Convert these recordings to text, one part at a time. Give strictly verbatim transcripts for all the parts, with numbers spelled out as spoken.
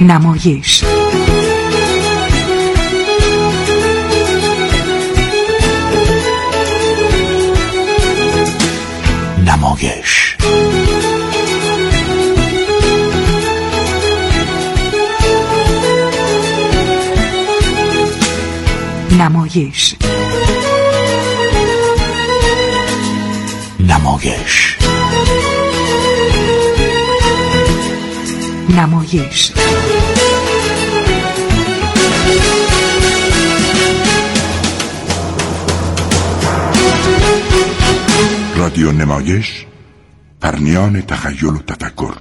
نمایش. نمایش نمایش نمایش نمایش رادیو نمایش، پرنیان تخیل و تفکر.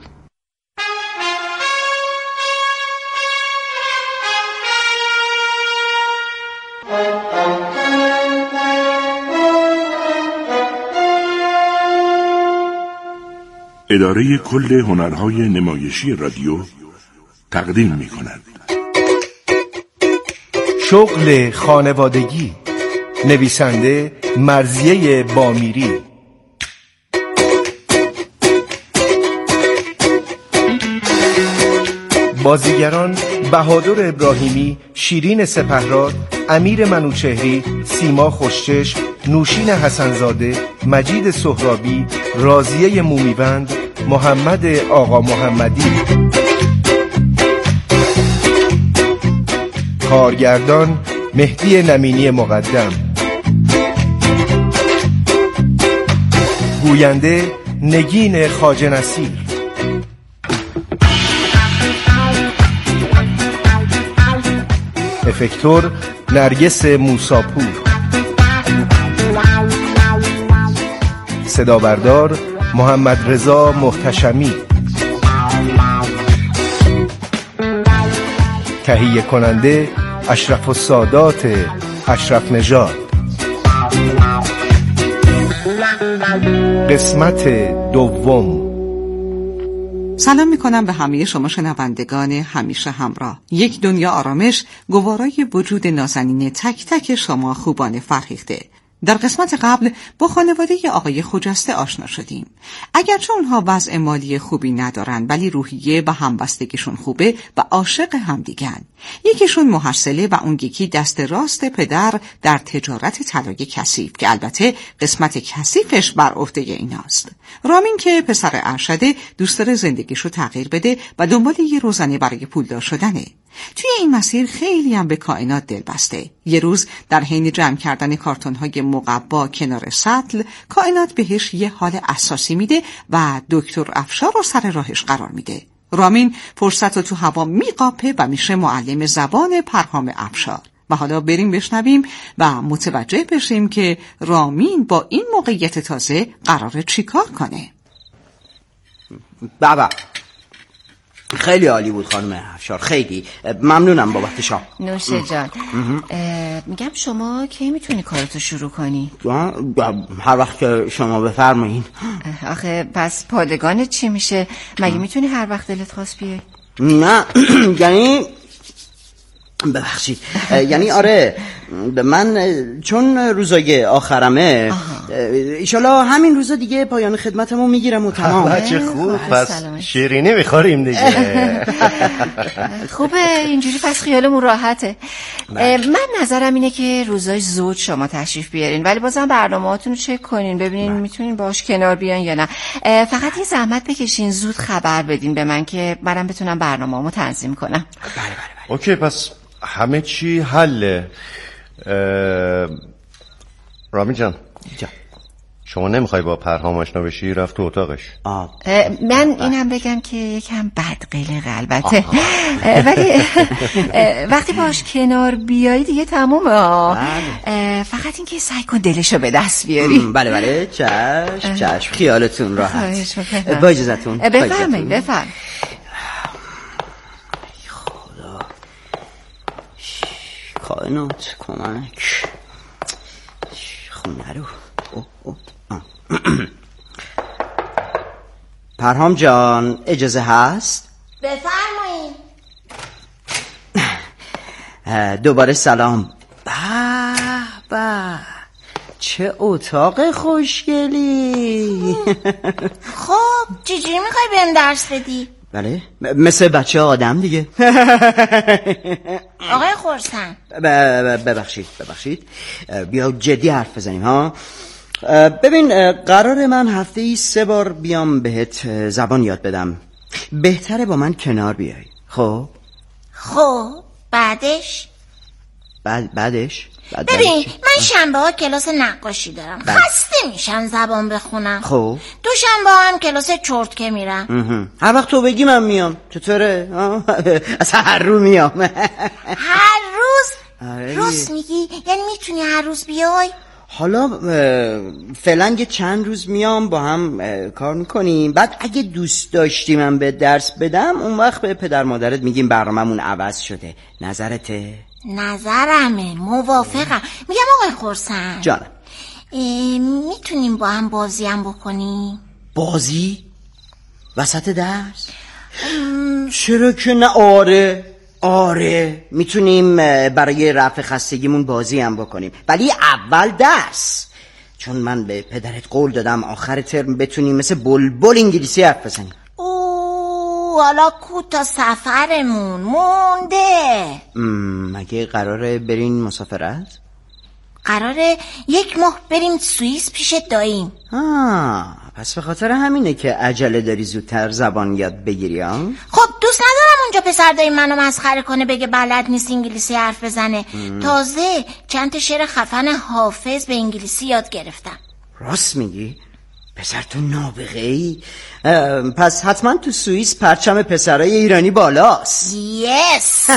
اداره کل هنرهای نمایشی رادیو تقدیم می کند. شغل خانوادگی، نویسنده مرضیه بامیری. بازیگران بهادر ابراهیمی، شیرین سپهراد، امیر منوچهری، سیما خوشچشم، نوشین حسنزاده، مجید سهرابی، راضیه مومیوند، محمد آقا محمدی. کارگردان مهدی نمینی مقدم. گوینده نگین خواجه نصیر. افکتور نرگس موساپور. صدا بردار محمد رضا محتشمی. تهیه کننده اشرف السادات اشرف نژاد. قسمت دوم. سلام میکنم به همه شما شنوندگان همیشه همراه. یک دنیا آرامش گوارای وجود نازنین تک تک شما خوبان فرهیخته. در قسمت قبل با خانواده آقای خجسته آشنا شدیم. اگرچه اونها وضع مالی خوبی ندارن ولی روحیه و همبستگیشون خوبه و عاشق همدیگن. یکیشون محصله و اون یکی دست راست پدر در تجارت طلای کثیف که البته قسمت کثیفش بر عهده ایناست. رامین که پسر ارشده دوست داره زندگیشو تغییر بده و دنبال یه روزنه برای پولدار شدنه. توی این مسیر خیلی هم به کائنات دل بسته. یه روز در حین جمع کردن کارتون‌های مقوا کنار سطل، کائنات بهش یه حال اساسی میده و دکتر افشار رو سر راهش قرار میده. رامین فرصت رو تو هوا میقاپه و میشه معلم زبان پرهام افشار. و حالا بریم بشنویم و متوجه بشیم که رامین با این موقعیت تازه قراره چیکار کنه. بابا خیلی عالی بود خانم افشار، خیلی ممنونم بابت شام. نوشه جان. میگم شما کی میتونی کارتو شروع کنی؟ هر وقت که شما بفرمایین. آخه پس پادگان چی میشه؟ مگه میتونی هر وقت دلت خواست بیای؟ نه یعنی ببخشید یعنی آره من چون روزای آخرمه ایشالا همین روزا دیگه پایان خدمتمو میگیرم و تمام. بچه خوب، پس شیرینی میخوریم دیگه. خوبه اینجوری، پس خیالمون راحته. من نظرم اینه که روزای زود شما تشریف بیارین ولی بازم برنامه‌هاتون رو چک کنین ببینین میتونین باش کنار بیان یا نه. فقط یه زحمت بکشین زود خبر بدین به من که منم بتونم برنامه‌امو تنظیم کنم. بله بله بله. اوکی، پس همه چی حله. رامین جان جان شما نمیخوای با پرهام آشنا بشی؟ رفت تو اتاقش. من اینم بگم که یکم بدقلق البته ولی وقتی باش کنار بیایی دیگه تمومه. فقط این که سعی کن دلشو به دست بیاری. بله بله چشم چشم، خیالتون راحت. با اجازتون بفرمایید بفرمایید. کائنات کمک خونه رو. پرهام جان اجازه هست؟ بفرمایید. دوباره سلام. به به چه اتاق خوشگلی. خب چجوری میخوای بهم درس بدی؟ بله مثل بچه آدم دیگه. آقای خرسند ببخشید ببخشید بیا جدی حرف بزنیم ها. ببین قرار من هفته ای سه بار بیام بهت زبان یاد بدم. بهتره با من کنار بیای. خب خب بعدش بعد بعدش بعد ببین من شنبه ها کلاس نقاشی دارم. بله. خسته میشم زبان بخونم. خب دو شنبه هم کلاس چرتکه میرم. هر وقت تو بگی من میام. چطوره؟ اصلا هر رو میام. هر روز؟ روز میگی؟ یعنی میتونی هر روز بیای؟ حالا فعلا یه چند روز میام با هم کار میکنیم. بعد اگه دوست داشتی من به درس بدم اون وقت به پدر مادرت میگیم برنامه‌مون عوض شده. نظرته؟ نظرمه. موافقم. میگم آقای خرسند جانم میتونیم با هم بازی هم بکنیم؟ بازی؟ وسط درس؟ ام... چرا که نه. آره آره میتونیم برای رفع خستگیمون بازی هم بکنیم، ولی اول درس. چون من به پدرت قول دادم آخر ترم بتونیم مثل بلبل انگلیسی حرف بزنیم. اوه حالا کو تا سفرمون مونده. مگه قراره برین مسافرت؟ قراره یک ماه بریم سوئیس پیش داییم. آه پس به خاطر همینه که عجله داری زودتر زبان یاد بگیری ها؟ خب دوست ندارم اونجا پسر داییم منو مسخره کنه بگه بلد نیست انگلیسی حرف بزنه. ام. تازه چند تا شعر خفن حافظ به انگلیسی یاد گرفتم. راست میگی؟ پسر تو نابغه ای. پس حتما تو سوئیس پرچم پسرای ایرانی بالاست. یس.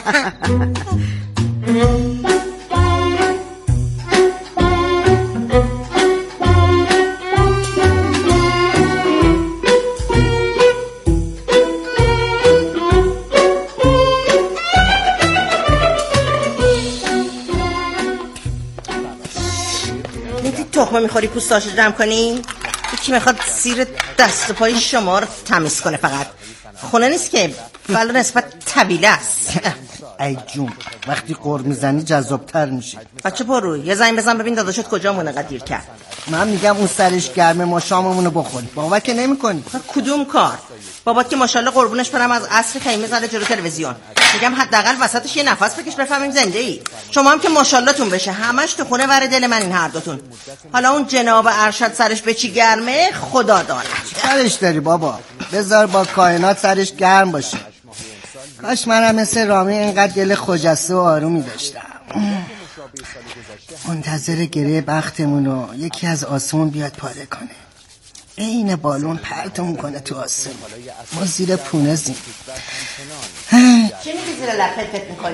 تخمه میخوری پوستاشو جمع کنی؟ یکی میخواد زیر دست و پای شما رو تمیز کنه. فقط خونه نیست که ولی نسبت طبیله است. ای جون وقتی قر میزنی جذابتر میشی. بچه برو یه زنگ بزن ببین داداشت کجا مونه دیر کرد. من میگم اون سرش گرمه ما شاممونو بخوریم. بابا که نمی کنی. کدوم کار؟ بابات که ماشاءالله قربونش برم از عصر خیمه زده جلو تلویزیون. میگم حداقل وسطش یه نفس بکش بفهمیم زنده ای. شما هم که ماشاءالله تون بشه همش تو خونه ور دل من این هر دوتون. حالا اون جناب ارشد سرش به چی گرمه خدا داند. سرش داری بابا بذار با کائنات سرش گرم باشه. کاش منم مثل رامی اینقدر دل خجسته و آرومی داشتم. منتظر گره بختمونو یکی از آسمون بیاد پاره کنه. این بالون پرتمون کنه تو آسمون. ما زیر پونزیم. چه میگی زیر لپت فکر میکنی؟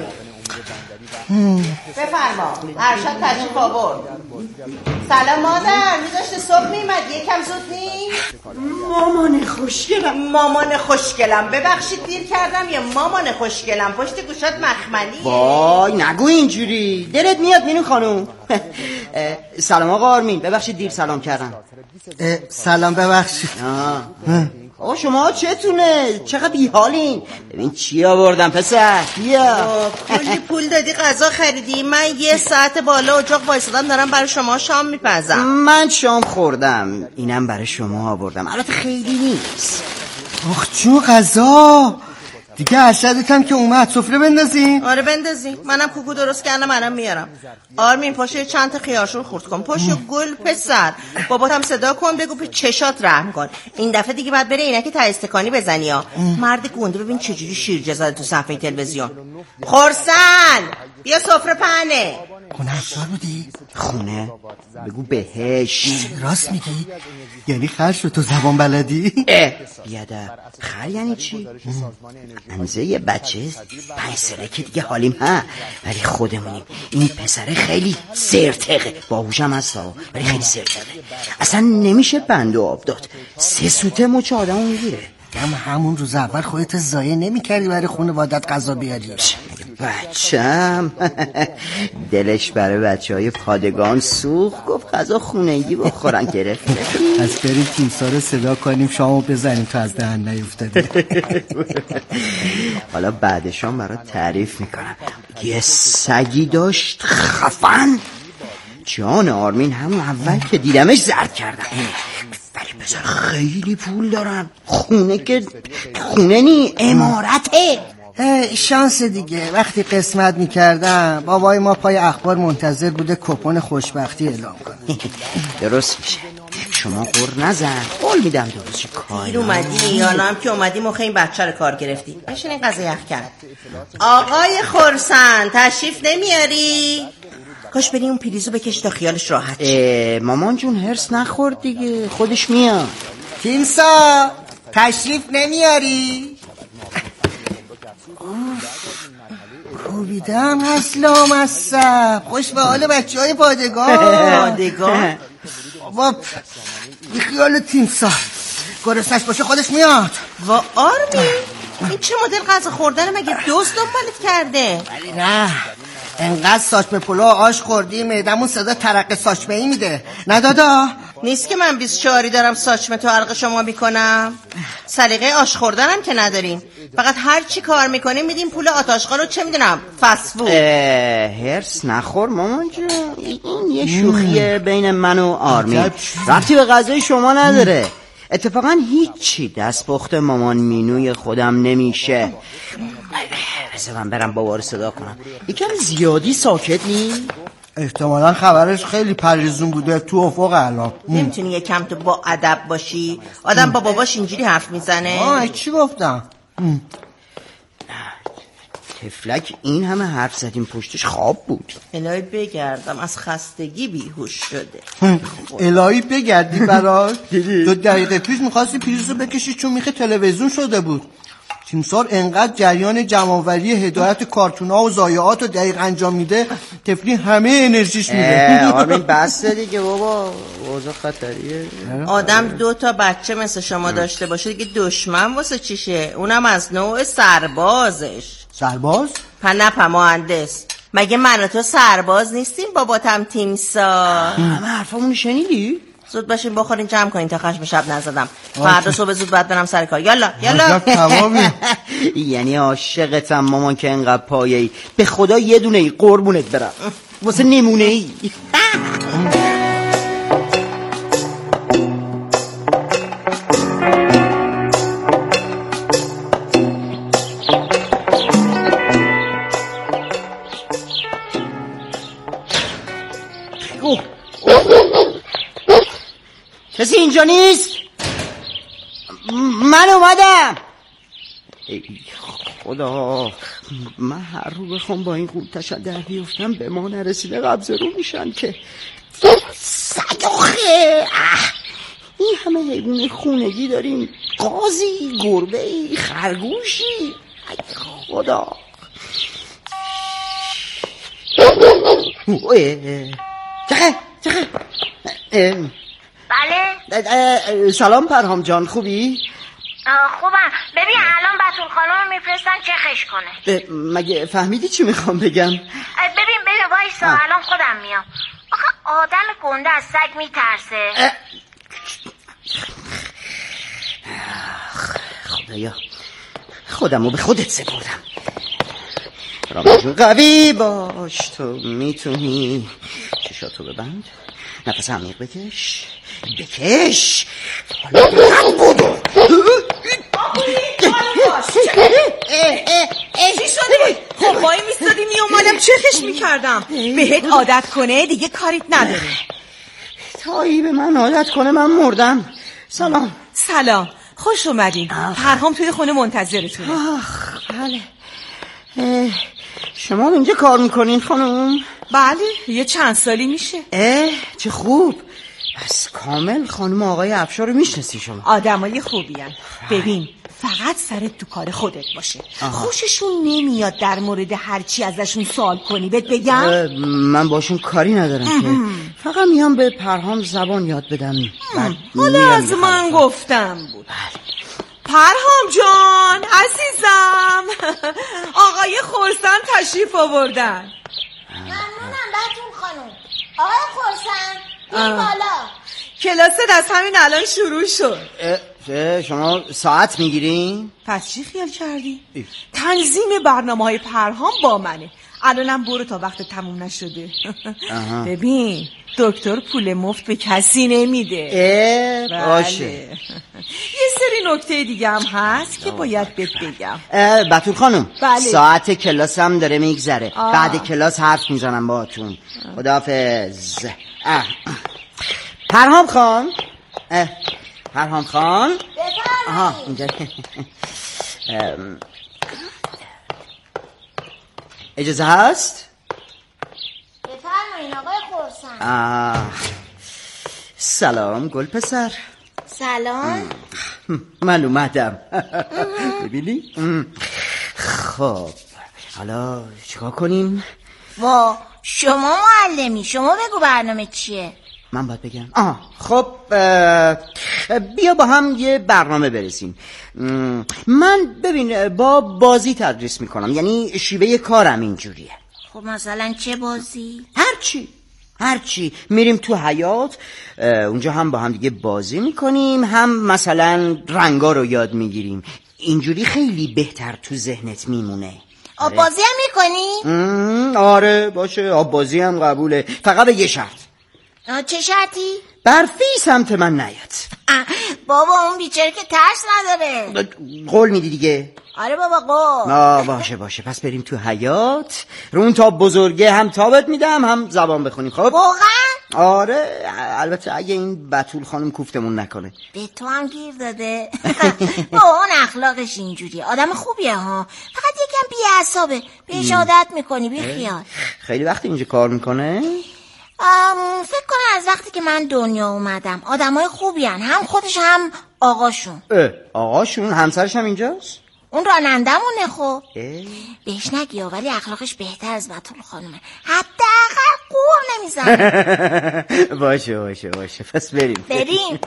بفرما ارشد تشریف آورد. سلام مادر میذاشته صبح میمد یکم زود نی؟ مامان خوشگلم. مامان خوشگلم ببخشید دیر کردم. یا مامان خوشگلم پشت گوشات مخملی. وای نگو اینجوری دلت میاد مینو خانوم. سلام آقا آرمین ببخشید دیر سلام کردم. سلام ببخشید. آقا شما چتونه؟ چقدر بیحالین؟ ببین چی آوردم پسر. بیا کلی پول دادی غذا خریدی. من یه ساعت بالا اجاق وایسادم دارم برای شما شام میپزم. من شام خوردم اینم برای شما آوردم. البته خیلی نیست. آخ جو غذا دیگه ارشدت هم که اومد سفره بندازی؟ آره بندازی. منم کوکو درست کردم منم میارم. آرمین پاشو چند تا خیارشور خورد کن. پاشو گل پسر. باباتم صدا کن بگو به چشات رحم کن. این دفعه دیگه بعد بره اینکه تا استکانی بزنی ها. مرد گنده ببین چجوری شیرجه زده تو صفحه تلویزیون. خرسن بیا سفره پهنه. خونه افشار بودی؟ خونه؟ بگو بهش. راست میگی؟ یعنی خر شد تو زبان بلدی؟ بیادر خر یعنی چی؟ انزه یه بچه پنج ساله که دیگه حالیم ها ولی خودمونیم. این پسره خیلی سرتقه باهوشم هست ها ولی خیلی سرتقه. اصلا نمیشه بند و آب داد. سه سوته مچ آدمو میگیره. اما همون روز اول خودت ضایع نمی‌کردی برای خانواده‌ات غذا بیاری؟ بچم دلش برای بچهای پادگان سوخت گفت غذا خونگی بخورن گرفت. از بریم تیمسا رو صدا کنیم شامو بزنیم تا از دهن نیفتادیم. حالا بعدشان برات تعریف میکنم. یه سگی داشت خفن. جان آرمین همون اول که دیدمش زرد کردم ولی خیلی پول دارن. خونه که خونه نی، امارته. شانس دیگه. وقتی قسمت میکردم بابای ما پای اخبار منتظر بوده کپون خوشبختی اعلام کنه. درست میشه. شما قر نزن، قول میدم درست چه کاری. دیر اومدی یا هم که اومدی مخه این بچه رو کار گرفتی. بشین این قضا یخ کرد. آقای خرسند تشریف نمیاری؟ کاش بری اون پریزو بکش تا خیالش راحت شه. مامان جون هرس نخورد دیگه، خودش میاد. تیمسا تشریف نمیاری؟ کوبیدم اسلام السب. خوش به حال بچه های پادگان. پادگان بابا بی خیال تیمسا، گرسنش باشه خودش میاد. و آرمی این چه مدل غذا خوردن؟ مگه دوست دنبالت کرده؟ ولی نه، انقدر ساچمه پلو آش خوردی معدمون صدا ترق ساچمه ای میده. نه دادا نیست که من بیست چهاری دارم ساچمه تو حلق شما میکنم. سلیقه آش خوردنم که نداریم، فقط هر چی کار میکنیم میدیم پول آتاشقا رو چه میدونم فسفود. هرس نخور مامان جون، این یه شوخیه بین من و آرمین، ربطی به غذای شما نداره. اتفاقا هیچی دست پخت مامان مینوی خودم نمیشه. بذار من برم بابا رو صدا کنم. یکم زیادی ساکت نی؟ احتمالا خبرش خیلی پریزون بوده تو افق الان. نمیتونی یکم تو با ادب باشی؟ آدم با باباش اینجوری حرف میزنه؟ آه چی گفتم؟ تفلک این همه حرف زدیم پشتش خواب بود. الهی بگردم از خستگی بیهوش شده. الهی بگردی براش؟ دو دقیقه پیش میخواستی پریزو بکشی چون میخه تلویزیون شده بود. تیمسار انقدر جریان جمع‌آوری هدایت کارتونا و ضایعات رو دقیق انجام میده، تفلی همه انرژیش میره. آرمین بسته دیگه بابا، اوضاع خطریه. آدم دو تا بچه مثل شما داشته باشه دیگه دشمن واسه چیشه؟ اونم از نوع سربازش. سرباز؟ پنپ مهندس. مگه من و تو سرباز نیستیم باباتم تیمسار؟ همه حرفامون شنیدی؟ زود باشین بخورین جمع کنین تا خشم شب نزدم. فردا صبح زود باید برم سر کار. یالا یالا. یعنی عاشقتم مامان که انقدر پایه‌ای. به خدا یه دونه ای قربونت برم واسه نمونه ای. کسی اینجا نیست؟ من اومدم. ای خدا، من هر رو بخوام با این قوطش در بیفتم به ما نرسیده قبض رو میشن که صداخه. این همه حیوان خونگی داریم، قازی، گربه‌ای، خرگوشی. ای خدا. چخه چخه بله. سلام پرهام جان، خوبی؟ خوبم. ببین الان بتول خانم میفرستن چخش کنه. مگه فهمیدی چی میخوام بگم؟ ببین ببین وایسا الان خودم میام. آخه آدم گنده از سگ میترسه. خدایا خودمو به خودت سپردم. رامجون قوی باش، تو میتونی. چشاتو ببند، نفس عمیق بکش بکش. حالا بودو چی شده؟ خب مایی میستادی میومدم چخش میکردم. بهت عادت کنه دیگه کاریت نداره. تایی به من عادت کنه من مردم. سلام. سلام، خوش اومدین. پرهام توی خونه منتظرتونه. آخ بله. شما اینجا کار میکنین خانم؟ بله، یه چند سالی میشه. اه چه خوب. بس کامل خانم آقای افشار رو میشناسی شما؟ آدمای خوبی هن. ببین فقط سرت تو کار خودت باشه. آها. خوششون نمیاد در مورد هرچی ازشون سوال کنی. بهت بگم من باشون کاری ندارم که فقط میام به پرهام زبان یاد بدم. حالا از من گفتم بود. پرهام جان عزیزم، آقای خرسند تشریف آوردن. ممنونم بهتون خانم. آقای خرسند این بالا. کلاست از همین الان شروع شد. شما ساعت میگیرین؟ پس چی خیال کردی؟ تنظیم برنامه های پرهام با منه. الانم برو تا وقت تموم نشده. ببین دکتر پول مفت به کسی نمیده. اه باشه. یه سری نکته دیگه هم هست که باید بهت بگم. بتول خانم بله. ساعت کلاس هم داره میگذره. بعد کلاس حرف میزنم باهاتون. خداحافظ. پرهام خان پرهام خان آها اینجا. اجازه هست؟ بفرمایین آقای خورسند. سلام گل پسر. سلام. من اومدم. ببینی؟ خب حالا چیکار کنیم؟ وا شما معلمی، شما بگو برنامه چیه؟ من باید بگم؟ آه خب بیا با هم یه برنامه برسیم. من ببین با بازی تدریس میکنم، یعنی شیوه کارم اینجوریه. خب مثلا چه بازی؟ هرچی هرچی میریم تو حیاط، اونجا هم با هم دیگه بازی میکنیم، هم مثلا رنگا رو یاد میگیریم. اینجوری خیلی بهتر تو ذهنت میمونه. آب بازی هم میکنی؟ آره باشه، آب بازی هم قبوله، فقط به یه شرط. چه شرطی؟ برفی سمت من نیاد. بابا اون بیچاره که ترس نداره. قول میدی دیگه؟ آره بابا قول. آه باشه باشه، پس بریم تو حیاط، رو اون تاب بزرگه هم تابت میدم هم زبان بخونیم. خب واقعا؟ آره البته اگه این بتول خانم کوفتمون نکنه. به تو هم گیر داده. با اون اخلاقش اینجوریه، آدم خوبیه ها، فقط یکم بی‌عصابه، بهش عادت میکنی بی خیال. خیلی وقت اینجا کار میکنه؟ فکر کنم از وقتی که من دنیا اومدم. آدمای خوبی هن، هم خودش هم آقاشون. اه آقاشون؟ همسرش هم اینجاست؟ اون رانندمونه. خب بهش نگی ولی اخلاقش بهتر از بتول خانومه، حداقل قور نمیزنه. باشه باشه باشه، پس بریم بریم.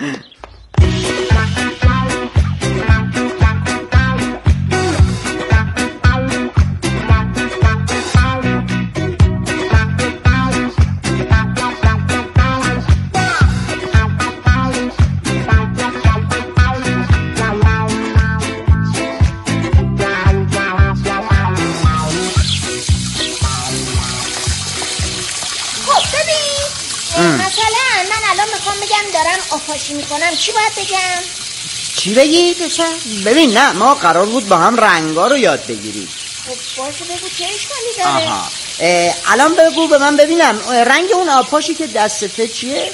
دارم آفاشی میکنم، چی باید بگم؟ چی بگی پسر؟ ببین نه، ما قرار بود با هم رنگا رو یاد بگیریم. خب باشه بگو چه اشکالی داره؟ آها الان بگو به من ببینم رنگ اون آبپاشی که دستته چیه؟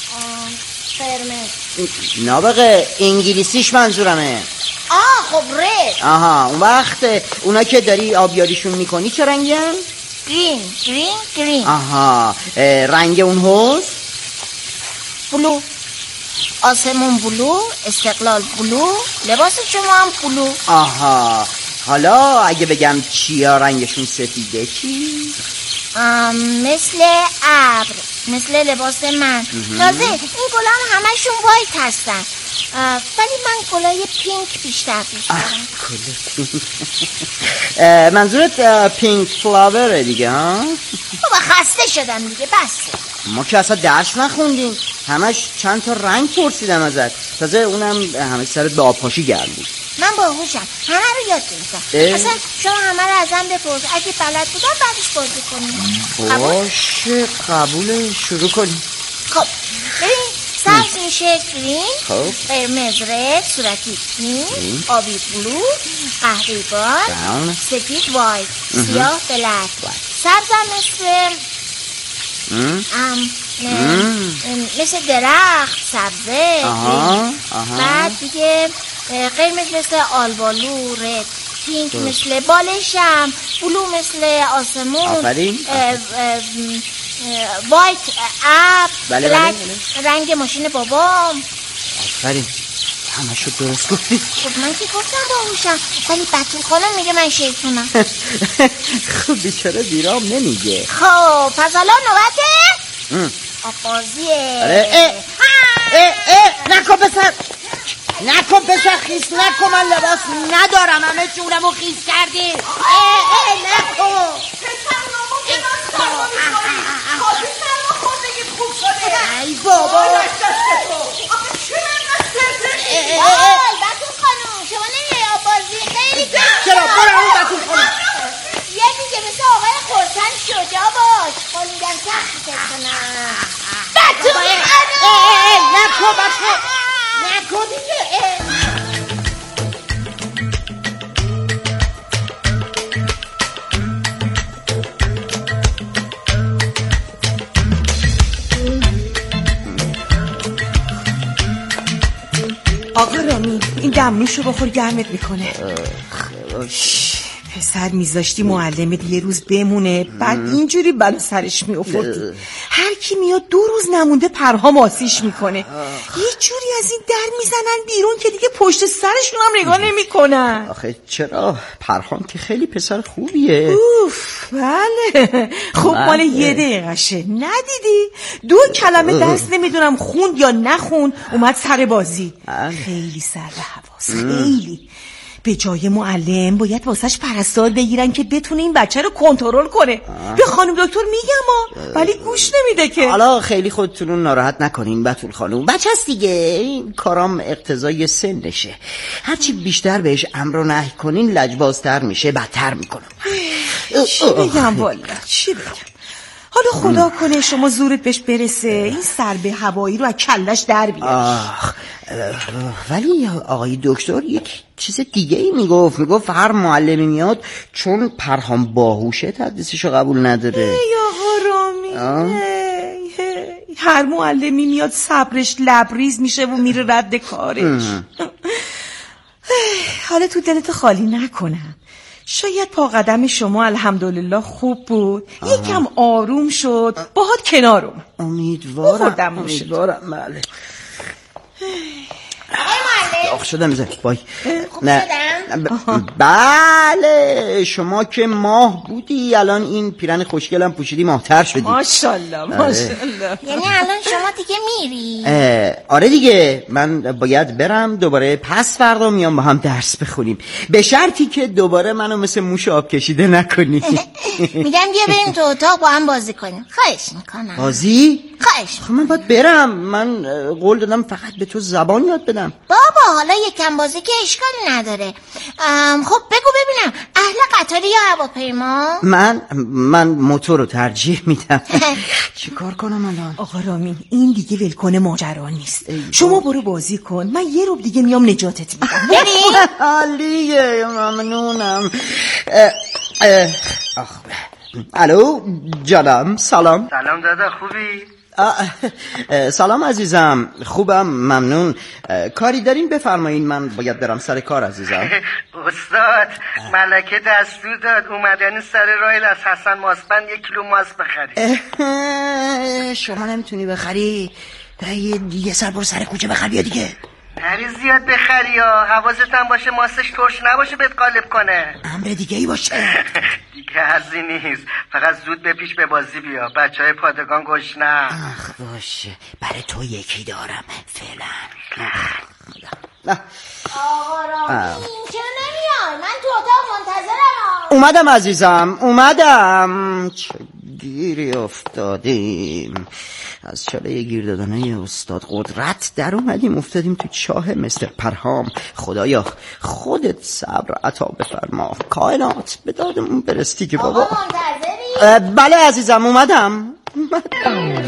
قرمز. نابغه انگلیسیش منظورمه. آه خب رد. آها اون وقت اونا که داری آبیاریشون میکنی چه رنگی هم؟ گرین گرین گرین. آها رنگ اون حوض؟ بلو. آسمون بلو، استقلال بلو، لباس شما هم بلو. آها حالا اگه بگم چیا رنگشون سفیده چی؟ مثل ابر، مثل لباس من. تازه این گلان همشون وایت هستن، ولی من گلای پینک بیشتر دوست دارم. گل پینک. منظورت پینک فلاوره دیگه ها؟ بابا خسته شدم دیگه، بسه. ما که اصلا درس نخوندیم، همش چند تا رنگ پرسیدم ازت، تازه اونم همه سرت به آبپاشی گرم بود. من باهوشم، همه رو یاد گرفتم. اصلا شما همه رو ازم بپرس، اگه بلد بودم بعدش بازی کنیم. باشه قبوله، شروع کنیم. خب ببین سبز میشه گرین، قرمز رد، صورتی پینک، آبی بلو، قهوه‌ای گاز، سفید وایت، سیاه بلک. سبزم مثل ام مثل درخت سبزه. آها. آها. بعد دیگه قرمز مثل آلبالو، رد، پینک مثل بالشم، بلو مثل آسمون، آفرین. وایت اب، بله بلک بله. رنگ ماشین بابام. آفرین همه شد درست گفتی. خب من که گفتم باهوشم، ولی بتول خانم میگه من شیطونم. خب بیچاره بیرام نمیگه. خب پس حالا نوبته آبازیه. آره اه اه اه نکن پسر، نکن پسر، خیس نکن، من لباس ندارم، همه جونمو خیس کردی. اه اه نکن پسر نامو که من سرما میکنی، خواهی سرما خوردگی خوب شده. ای بابا آخه چه من نسترده؟ وای بتول خانم شما نمیای آبازی؟ خیلی چرا برو اون بتول خانم یکی که مثل آقای بچه نکن بچه نکن دیگه. آقا رامی این دمنوش رو بخور گرمت میکنه. پسر میذاشتی معلمت یه روز بمونه بعد اینجوری بلا سرش میافتادی. هر کی میاد دو روز نمونده پرهام آسیش میکنه. یه جوری از این در میزنن بیرون که دیگه پشت سرشون هم نگاه نمیکنن. آخه چرا؟ پرهام که خیلی پسر خوبیه. اوف بله خب مال یه دقیقشه ندیدی دو کلمه درس نمیدونم خوند یا نخوند اومد سر بازی. خیلی سر به حواس خیلی. به جای معلم باید واسش پرستار بگیرن که بتونه این بچه رو کنترل کنه. به خانم دکتر میگم ها ولی گوش نمیده که. حالا خیلی خودتون رو ناراحت نکنین بتول خانم، بچه هست دیگه، این کارام اقتضای سنشه. هرچی بیشتر بهش امر و نهی کنین لجبازتر میشه، بدتر میکنه. چی بگم والا چی بگم. حالا خدا کنه شما زورت بهش برسه این سر به هوایی رو از کلش در بیاری. ولی آقای دکتر یک چیز دیگه ای میگفت میگفت هر معلمی میاد چون پرهام باهوشه تدریسشو قبول نداره. ای آقا رامی هر معلمی میاد صبرش لبریز میشه و میره رد کارش. حالا تو دلتو خالی نکنم، شاید پا قدم شما الحمدلله خوب بود آه. یکم آروم شد باهات کنارم. امیدوارم امیدوارم بله. آخ شدم زن بای نه بله شما که ماه بودی الان این پیرن خوشگلم پوشیدی ماهتر شدی. ماشاءالله ماشاءالله. یعنی الان شما دیگه میری؟ آره دیگه من باید برم دوباره پس فردا میام با هم درس بخونیم به شرطی که دوباره منو مثل موش آب کشیده نکنی. میگم بیا بریم تو اتاق با هم بازی کنیم. خواهش میکنم. بازی؟ خواهش. خب من باید برم، من قول دادم فقط به تو زبان یاد بدم. بابا حالا یکم بازی که اشکالی نداره. خب بگو ببینم اهل قطاری یا هواپیما؟ من من موتور رو ترجیح میدم. چی کار کنم الان؟ آقا رامین این دیگه ولکن ماجرا نیست. شما برو بازی کن من یه روب دیگه میام نجاتت میدم. بریم. عالیه ممنونم. آخ الو جانم سلام. سلام دادا خوبی؟ سلام عزیزم خوبم ممنون. کاری دارین بفرمایین من باید برم سر کار عزیزم. استاد ملکه دستور داد اومدن سر رایل از حسن ماسبند یک کیلو ماست بخری. شما نمیتونی بخری؟ یه سر برو سر کوچه بخر بیا دیگه. نری زیاد بخری یا حواست هم باشه ماستش ترش نباشه بهت قالب کنه. امر دیگه ای باشه. دیگه ارزی نیست فقط زود بپیش به بازی بیا بچه های پادگان گشنه. آخ باشه برای تو یکی دارم فعلا. آقا رامین چرا نمیای؟ من تو اتاق منتظرم. اومدم عزیزم اومدم. چه گیری افتادیم از چاله گیر دادنه استاد قدرت در اومدیم افتادیم تو چاه مستر پرهام. خدایا خودت صبر عطا بفرما کائنات به دادمون برستی که بابا. آقا منتظری؟ بله عزیزم اومدم اومدم.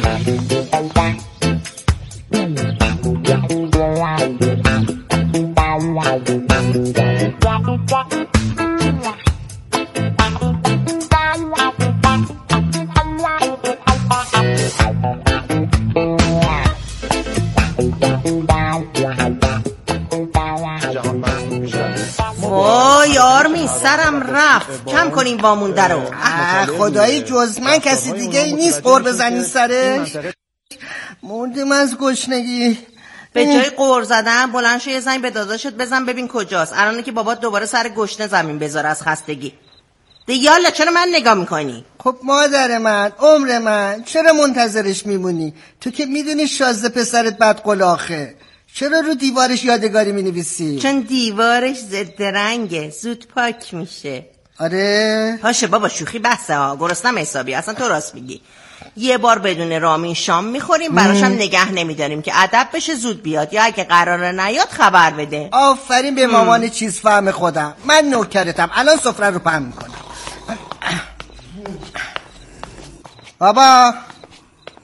وای آرمین سرم رفت کم کنیم وامونده رو. خدایی جز من کسی دیگه ای نیست قور بزنی سرش. موندم از گشنگی. به جای قور زدن بلند شو یه زنگ به داداشت بزن ببین کجاست. الانه که بابات دوباره سر گشنه زمین بذاره از خستگی. دیگه یالا چرا من نگاه میکنی؟ خب مادر من عمر من چرا منتظرش میمونی؟ تو که میدونی شازده پسرت بدقلاخه. چرا رو دیوارش یادگاری مینویسی؟ چون دیوارش ضد رنگه زود پاک میشه. آره باشه بابا شوخی بحثه ها گرسنم حسابی اصلا تو راست میگی. یه بار بدون رامین شام میخوریم براشم نگه نمیداریم که ادب بشه زود بیاد یا اگه قراره نیاد خبر بده. آفرین به مامان چیز فهم خودم. من نوکرتم الان سفره رو پهن میکنم. بابا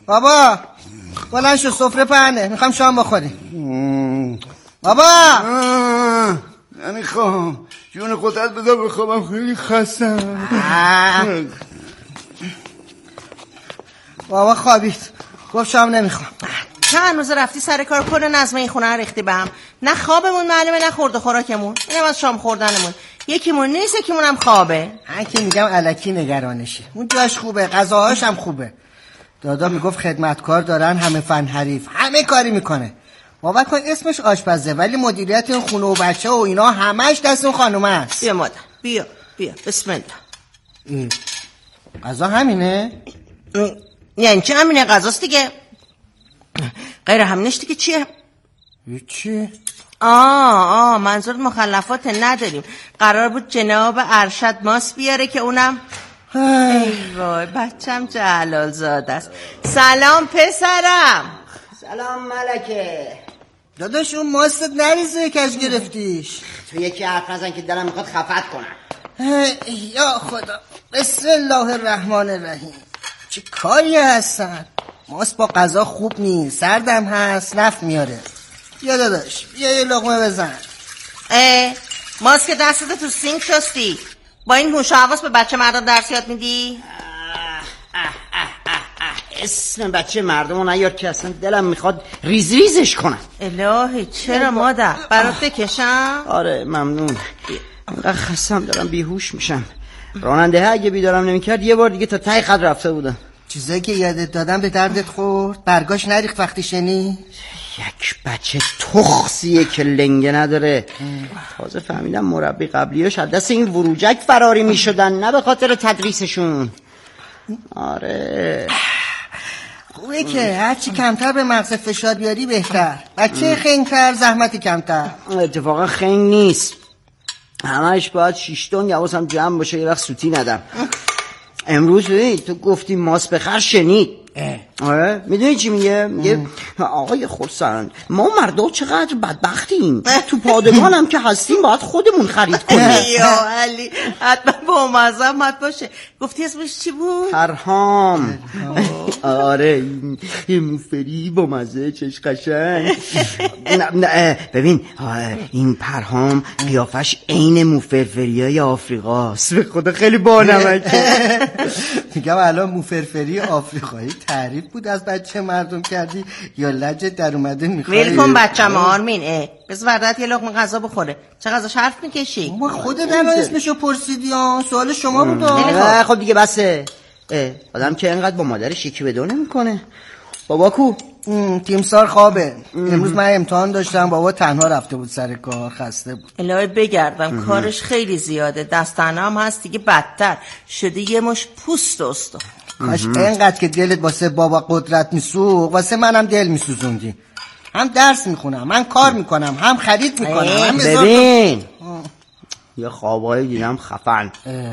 بابا بلند شو، سفره پهنه، میخوام شام بخوریم. بابا نمیخوام، جون قدرت بذار بخوابم، خیلی خستم. بابا خوابید، گفت شام نمیخوام. چند روز رفتی سر کار، کل نظم این خونه ریختی به هم. نه خوابمون معلومه، نه خورد و خوراکمون، اینم از شام خوردنمون. یکیمون نیست، یکیمون هم خوابه. من که میگم الکی نگرانشه، اون جاش خوبه، غذاهاش هم خوبه. دادا میگفت خدمتکار دارن، همه فن حریف، همه کاری میکنه. باور کن اسمش آشپزه، ولی مدیریت اون خونه و بچه و اینا همش دست اون خانومه است. بیا مادر، بیا بیا، بسم الله. غذا همینه؟ یعنی چه همینه؟ غذاست دیگه. غیر همینش دیگه چیه؟ چی؟ آه آه منظور مخلفات نداریم. قرار بود جناب ارشد ماست بیاره که اونم ای وای بچم چه حلال زاده است. سلام پسرم. سلام ملکه. داداش اون ماستت نریزه کج گرفتیش. تو یکی حرف نزن که دلم میخواد خفت کنم. یا خدا، بسم الله الرحمن الرحیم. چه کاری هستن؟ ماست با غذا خوب نیست، سردم هست، نفت میاره. بیا داداش، بیا یه لقمه بزن. اه ماست که دستت تو سینک شستی، با این هوش و حواس به بچه مردم درس یاد میدی؟ اسم بچه مردم رو نیار که اصلا دلم میخواد ریز ریزش کنم. الهی چرا مادر؟ برات بکشم؟ آره ممنون. انقدر خستم دارم بیهوش میشم. راننده اگه بیدارم نمیکرد یه بار دیگه تا ته خط رفته بودم. چیزایی که یادت دادم به دردت خورد؟ برگاش نریخت وقتی شنی؟ یک بچه تخصیه که لنگه نداره. تازه فهمیدم مربی قبلیاش از دست این وروجک فراری میشدن، نه به خاطر تدریسشون. آره خوبه که هرچی کمتر به مغز فشار بیاری بهتر. بچه خنگ‌تر زحمتی کمتر. اتفاقا خنگ نیست، همش باید شیش تن حواسم جمع باشه یه وقت سوتی ندم. امروز تو گفتی ماست بخر شنید. آره میدونی چی میگه؟ میگه آقای خرسند ما مردا چقدر بدبختیم، تو پادگانم که هستیم باید خودمون خرید کنیم. یا علی حتما با مزمت باشه. گفتی اسمش چی بود؟ پرهام. آره این موفری با مزه چش قشنگ. ببین این پرهام قیافش عین موفرفریای آفریقاست. به خدا خیلی بانمکه. میگم الان موفرفری آفریقایی تعریف بود از بچه مردم کردی یا لجت در اومده میخوای؟ ویل کن بچم آرمین. اه بس وردت یه لقمه غذا بخوره. چه غذاش حرف میکشی؟ ما خودت هم اسمشو پرسیدی ها، سوال شما بود. خب دیگه بسه. آدم که اینقدر با مادرش یکی به دو نمیکنه. بابا کو؟ تیمسار خوابه. امروز من امتحان داشتم، بابا تنها رفته بود سر کار، خسته بود. الهی بگردم اه. کارش خیلی زیاده، دست تنها هم هست دیگه، بدتر شده یه مش پوست استو. کاش اینقدر که دلت واسه بابا قدرت میسوخت واسه منم دل میسوزوندی. هم درس میخونم، من کار میکنم، هم خرید میکنم، هم ببین یه خوابایی دیدم خفن.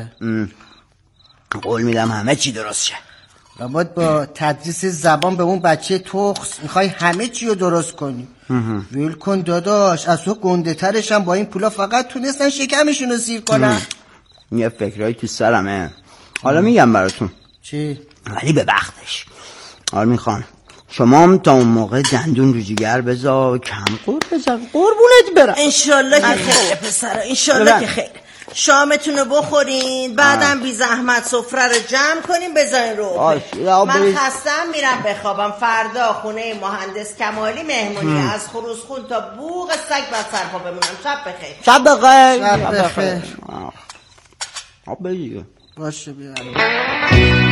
قول میدم همه چی درست شه. لابد با تدریس زبان به اون بچه تخص میخوای همه چی رو درست کنی. ویل کن داداش، از تو گنده ترش هم با این پولا فقط تونستن شکمشون رو سیر کنن. یه فکرهایی تو سرمه، حالا میگم براتون. چی؟ ولی به وقتش. آرمین خان شما هم تا اون موقع دندون رو جگر بذار، کم قور بذار، قربونت برم. انشالله که خیره پسرا، انشالله که خیره. شامتون رو بخورین، بعدم بی زحمت سفره رو جمع کنین بذارین رو. من خستم میرم بخوابم. فردا خونه مهندس کمالی مهمونی، از خروسخون تا بوق سگ بعد سرپا بمونم. شب بخیر. شب بخیر. شب بخیر. آب بگیر. باشه بیارم.